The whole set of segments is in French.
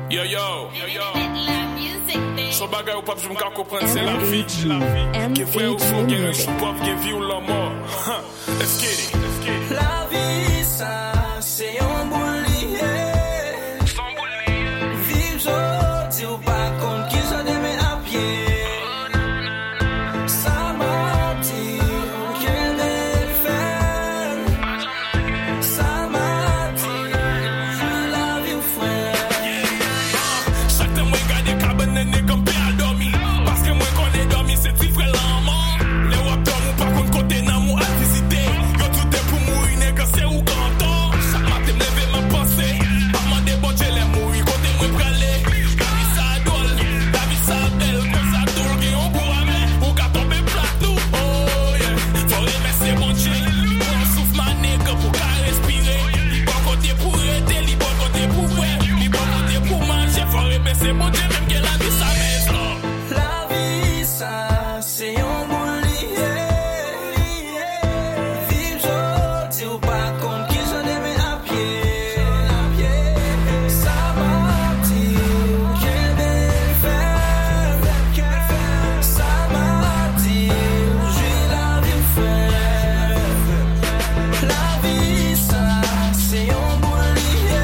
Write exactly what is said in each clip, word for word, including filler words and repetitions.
Yo yo, yo yo. Son bagay ou pap jom ka comprendre c'est la vie, la vie. Qui frère ou fou, gen chou pauvre, gen vie ou la mort. Let's get it, let's get it. La vie ça c'est un boulier. Son boulier. Vive jodi ou pas compte qui j'en demain à pied. Ça m'a dit qu'elle me fait. Ça m'a dit je la vie au frère. Chaque temps moi garder cabane né comme père dormi. Parce que moi connais dormi c'est petit frère l'amant. Les wap dormi pas contre côté nan mou à visiter. Yo tout est pour mourir nèg c'est ou canton. Chaque matin me lever ma pensée. Pas demander bon Dieu les mourir côté moi pralé. La vie ça dole, la vie ça belle comme ça tourne qui on pour amener ou ka tomber plat tout. Oh yeah, faut remercier bon Dieu. On souffle ma nèg pour ka respirer. Li bon côté pour aider, li bon côté pour ouais, li bon côté pour manger. Faut remercier bon Dieu même que la vie ça maison. La vie ça c'est un boulier. Vive jodi ou pas compte qui j'en demain à pied. Ça m'a dit qu'elle me fait. Ça m'a dit je la vie au frère. La vie ça c'est un boulier.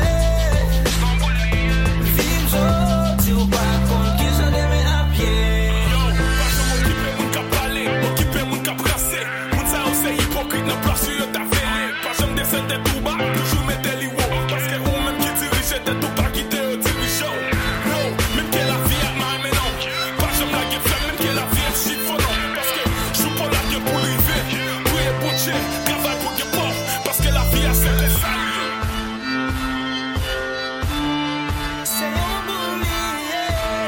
Vive jodi ou pas compte qui j'en demain à pied. Yo, pas jamais occuper moun ka parler, occuper moun ka brasser. Moun sa ou c'est hypocrite nan place yo ta fêlé. Pas jamais descendre tout bas, toujours mettre li haut. Parce que ou même qui dirige tête tout pas quitter au dirige. No, même que la vie a mal mais non. Pas jamais la gueule même que la vie est chiffon non. Parce que je suis pas là que pour river. Pour les boucher, travail pour que pauvre. Parce que la vie a c'est les saluer. C'est un boulier.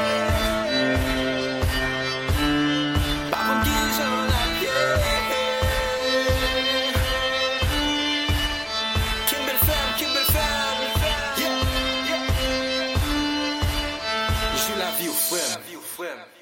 Pas comme qui j'en ai pied. Quelle belle femme, quelle belle femme. Yeah, yeah. Je la vie au frère.